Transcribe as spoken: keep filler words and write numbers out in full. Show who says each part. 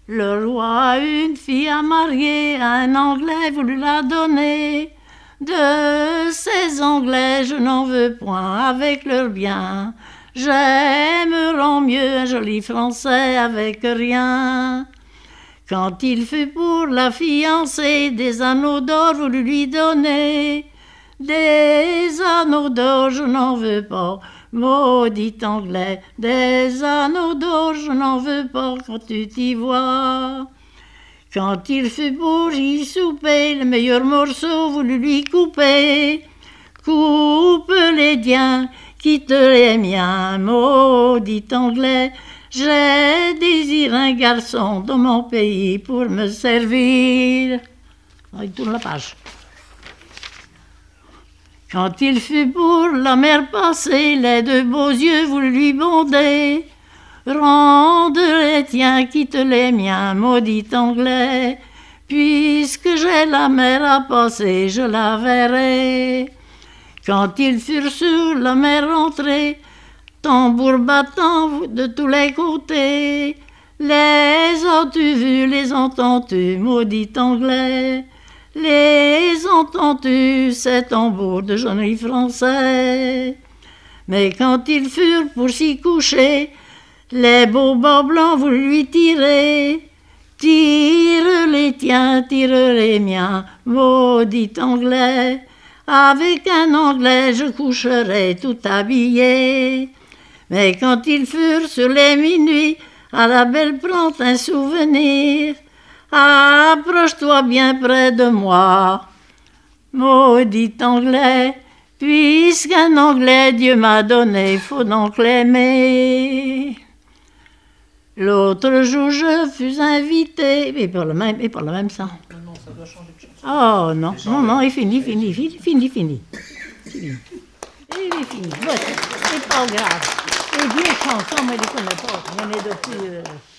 Speaker 1: Le roi a une fille à marier, un Anglais voulu la donner. De ces Anglais je n'en veux point avec leur bien. J'aimerais mieux un joli Français avec rien. Quand il fut pour la fiancée, des anneaux d'or voulu lui donner. Des anneaux d'or je n'en veux pas, maudit Anglais. Des anneaux d'or je n'en veux pas quand tu t'y vois. Quand il fut pour y souper, le meilleur morceau voulu lui couper. Coupe les diens, quitte les miens, maudit Anglais. J'ai désiré un garçon dans mon pays pour me servir. Oh, il tourne la page. Quand il fut pour la mer passée, les deux beaux yeux voulu lui bonder. Rende les tiens, quitte les miens, maudit Anglais. Puisque j'ai la mer à passer, je la verrai. Quand ils furent sur la mer entrés, tambour battant de tous les côtés. Les as-tu vus, les entends-tu, maudit Anglais? Les entends-tu, ces tambours de jeunes Français? Mais quand ils furent pour s'y coucher, les beaux bas blancs voulurent lui tirer. Tire les tiens, tire les miens, maudit Anglais. Avec un Anglais je coucherai tout habillé. Mais quand ils furent sur les minuit, à la belle prends un souvenir. Approche-toi bien près de moi, maudit Anglais. Puisqu'un Anglais Dieu m'a donné, faut donc l'aimer. L'autre jour je fus invité, mais pour le même, et pour le même sang.
Speaker 2: Non, ça doit changer de chanson.
Speaker 1: Oh non, non, non, il finit, fini, fini, fini, fini. fini. Il est fini. Ouais, c'est pas grave. Les vieilles chansons, moi je ne les connais pas. Il y en a depuis... Euh...